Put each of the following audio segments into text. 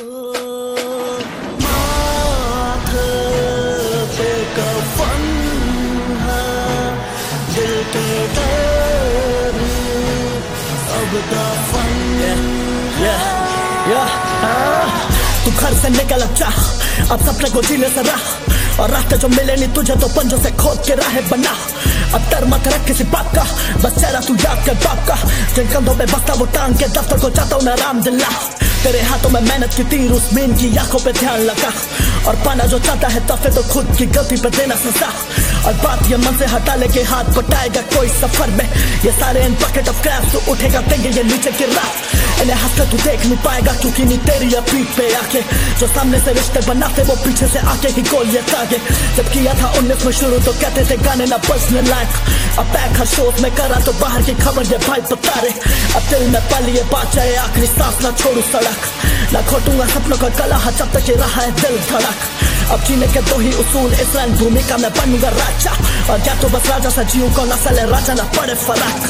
माथे पे कफन है, दिल के तेरी अब दफन तू घर से निकल जा, अब सपने को जीने से रहा, और रास्ते जो मिले नहीं तुझे तो पंजों से खोद के राहें बना। अब डर मत रख किसी बात का, बस चेहरा तू याद कर बाप का, जिन कंधों पे बस्ता वो टांग के दफ्तर को जाता हूँ आराम दिला। तेरे हाथों में मेहनत की तीर, उस मीन की आंखों पे ध्यान लगा, और पाना जो चाहता है तफे तो खुद की गलती पे देना सजा। और बात ये मन से हटा ले के हाथ बटाएगा कोई सफर में, ये सारे इन बकेट ऑफ क्रैप्स तो उठेगा देंगे ये नीचे गिर रहा। इन्हें हंसकर तू देख नहीं पाएगा क्योंकि नहीं तेरी या पीठ पे आके, जो सामने से रिश्ते बनाते वो पीछे से आके ही गोलियां दागे। जब किया था 19 में शुरू तो कहते थे गाने ना बजने लायक, अब बैक हर शोज में करा तो बाहर की खबर ये भाई बता रहे। अब दिल में पल ये बात चाहे आखिरी सांस ना छोड़ू सड़क, ना खोटूंगा सपनों का गला जब तक ये रहा है दिल धड़क। अब जीने के दो ही उसूल, इस रंग भूमि का मैं बनूंगा राजा, और क्या तो बस राजा सा जीऊं को नस्ल है राजा ना पड़े फर्क।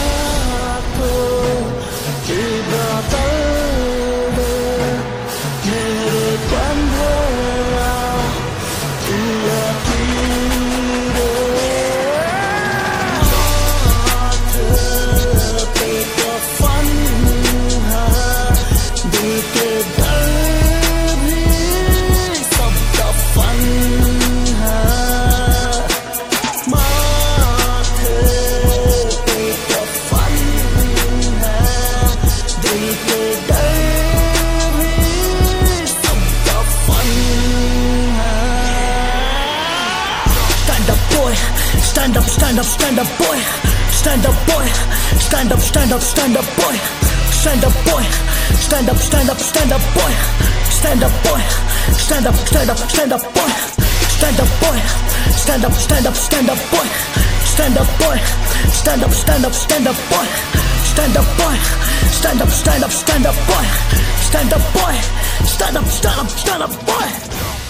Stand up, stand up, stand up, boy. Stand up, boy. Stand up, stand up, stand up, boy. Stand up, boy. Stand up, stand up, stand up, boy. Stand up, boy. Stand up, stand up, stand up, boy. Stand up, boy. Stand up, stand up, stand up, boy. Stand up, boy. Stand up, stand up, stand up, boy. Stand up, boy. Stand up, stand up, stand up, boy. Stand up, boy. Stand up, stand up, stand up, boy.